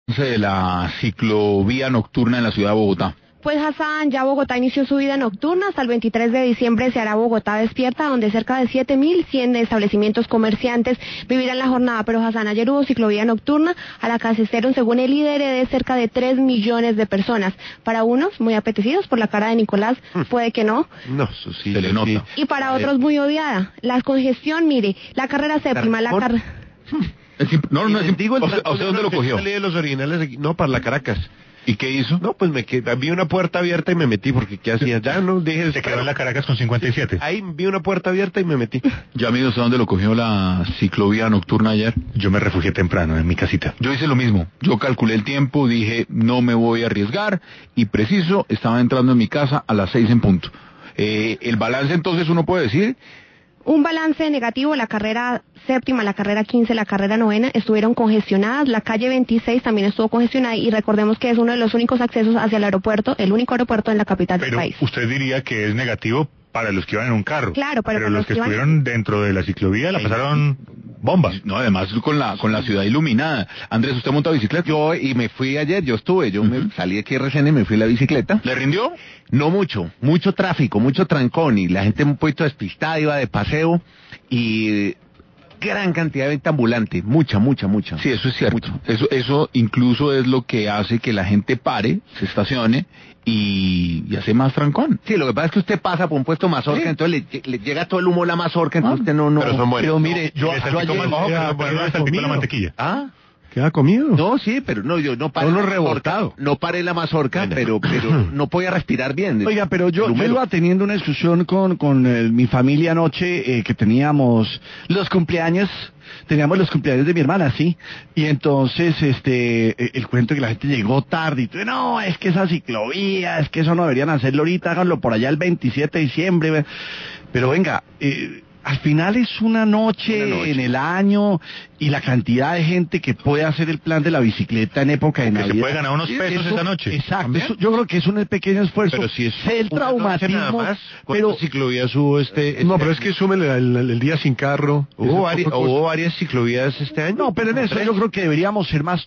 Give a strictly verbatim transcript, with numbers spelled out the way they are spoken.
de la ciclovía nocturna en la ciudad de Bogotá. Pues Hassan, ya Bogotá inició su vida nocturna. Hasta el veintitrés de diciembre se hará Bogotá Despierta, donde cerca de siete mil cien establecimientos comerciantes vivirán la jornada. Pero Hassan, ayer hubo ciclovía nocturna, a la que asistieron, según el líder, de cerca de tres millones de personas. Para unos, muy apetecidos por la cara de Nicolás, puede que no. No, eso sí. Se le nota. Sí. Y para otros, muy odiada. La congestión, mire, la carrera séptima, la carrera... Es imp- no, no, es imp- digo, ¿A usted, a usted dónde lo cogió? Salí de los originales, aquí- no, para la Caracas. ¿Y qué hizo? No, pues me quedé, vi una puerta abierta y me metí, porque ¿qué hacía? Ya no, dije... Se quedó en la Caracas con cincuenta y siete. Ahí vi una puerta abierta y me metí. Ya amigos, ¿a dónde lo cogió la ciclovía nocturna ayer? Yo me refugié temprano en mi casita. Yo hice lo mismo. Yo calculé el tiempo, dije, no me voy a arriesgar, y preciso, estaba entrando en mi casa a las seis en punto. Eh, el balance entonces uno puede decir... Un balance negativo, la carrera séptima, la carrera quince, la carrera novena estuvieron congestionadas, la calle veintiséis también estuvo congestionada y recordemos que es uno de los únicos accesos hacia el aeropuerto, el único aeropuerto en la capital Pero del país. usted diría que es negativo para los que iban en un carro. Claro, pero para los los que que iban- estuvieron dentro de la ciclovía la pasaron bomba. No, además con la con la ciudad iluminada. Andrés, ¿usted monta bicicleta? Yo, y me fui ayer, yo estuve, yo me salí aquí de R C N y me fui en la bicicleta. ¿Le rindió? No mucho, mucho tráfico, mucho trancón, y la gente un poquito despistada, iba de paseo, y gran cantidad de venta ambulante, mucha, mucha, mucha. Sí, eso es cierto. Eso, eso incluso es lo que hace que la gente pare, se estacione y, y hace más trancón. Sí, lo que pasa es que usted pasa por un puesto mazorca, Sí. entonces le, le llega todo el humo a la mazorca, entonces usted no, no... Pero son buenos. Pero mire, Y yo, le yo salpicó ayer... más- Queda- pero no le queda salpicó la comido. mantequilla. ¿Ah? ¿Queda comido? No, sí, pero no, yo no paré Uno la mazorca, rebotado. no paré la mazorca, pero, pero no podía respirar bien. Oiga, pero yo, El yo humero. iba teniendo una discusión con, con eh, mi familia anoche, eh, que teníamos los cumpleaños, teníamos los cumpleaños de mi hermana, ¿sí? Y entonces, este, eh, el cuento que la gente llegó tarde, y tú, no, es que esa ciclovía, es que eso no deberían hacerlo ahorita, háganlo por allá el veintisiete de diciembre. ve. Pero venga, eh, al final es una noche, Una noche. en el año, y la cantidad de gente que puede hacer el plan de la bicicleta en época de Que Navidad. se puede ganar unos Sí, pesos eso- esa noche. Exacto, ¿También? eso- yo creo que es un pequeño esfuerzo. Pero si es Sé el una noche traumatismo, nada más, pero ¿cuántas ciclovías hubo este, No, este pero es que súmele el, el- el día sin carro. Hubo, Ese vari- poco de hubo varias ciclovías este año. no, pero en eso Tres. yo creo que deberíamos ser más